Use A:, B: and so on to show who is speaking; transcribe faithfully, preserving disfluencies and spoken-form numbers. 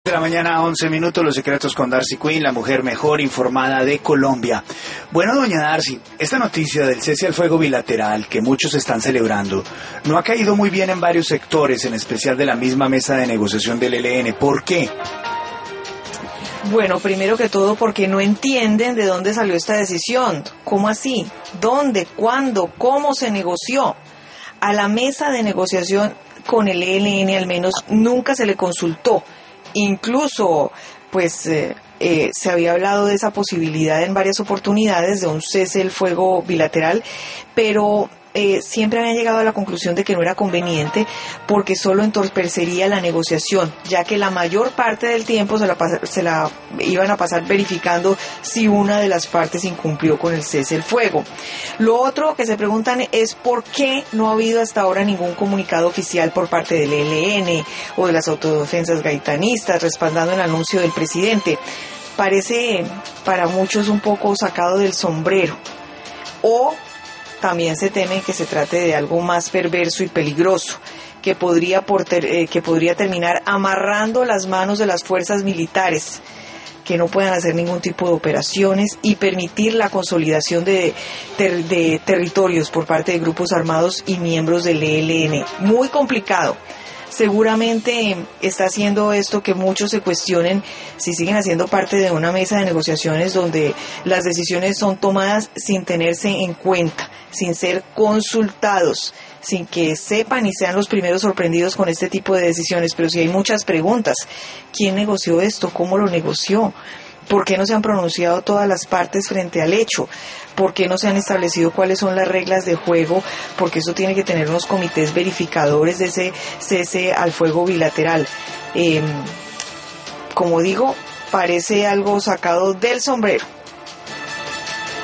A: De la mañana, once minutos, Los Secretos con Darcy Quinn, la mujer mejor informada de Colombia. Bueno, doña Darcy, esta noticia del cese al fuego bilateral que muchos están celebrando no ha caído muy bien en varios sectores, en especial de la misma mesa de negociación del E L N. ¿Por qué?
B: Bueno, primero que todo porque no entienden de dónde salió esta decisión. ¿Cómo así? ¿Dónde? ¿Cuándo? ¿Cómo se negoció? A la mesa de negociación con el E L N al menos nunca se le consultó. Incluso, pues, eh, eh, se había hablado de esa posibilidad en varias oportunidades de un cese del fuego bilateral, pero eh, siempre habían llegado a la conclusión de que no era conveniente porque solo entorpecería la negociación, ya que la mayor parte del tiempo se la, se la iban a pasar verificando si una de las partes incumplió con el cese del fuego. Lo otro que se preguntan es por qué no ha habido hasta ahora ningún comunicado oficial por parte del E L N o de las autodefensas gaitanistas respaldando el anuncio del presidente. Parece para muchos un poco sacado del sombrero. O también se teme que se trate de algo más perverso y peligroso, que podría, por ter, eh, que podría terminar amarrando las manos de las fuerzas militares, que no puedan hacer ningún tipo de operaciones y permitir la consolidación de, ter, de territorios por parte de grupos armados y miembros del E L N. Muy complicado. Seguramente está haciendo esto que muchos se cuestionen si siguen haciendo parte de una mesa de negociaciones donde las decisiones son tomadas sin tenerse en cuenta, sin ser consultados, sin que sepan y sean los primeros sorprendidos con este tipo de decisiones. Pero sí hay muchas preguntas. ¿Quién negoció esto? ¿Cómo lo negoció? ¿Por qué no se han pronunciado todas las partes frente al hecho? ¿Por qué no se han establecido cuáles son las reglas de juego? Porque eso tiene que tener unos comités verificadores de ese cese al fuego bilateral. Eh, como digo, parece algo sacado del sombrero.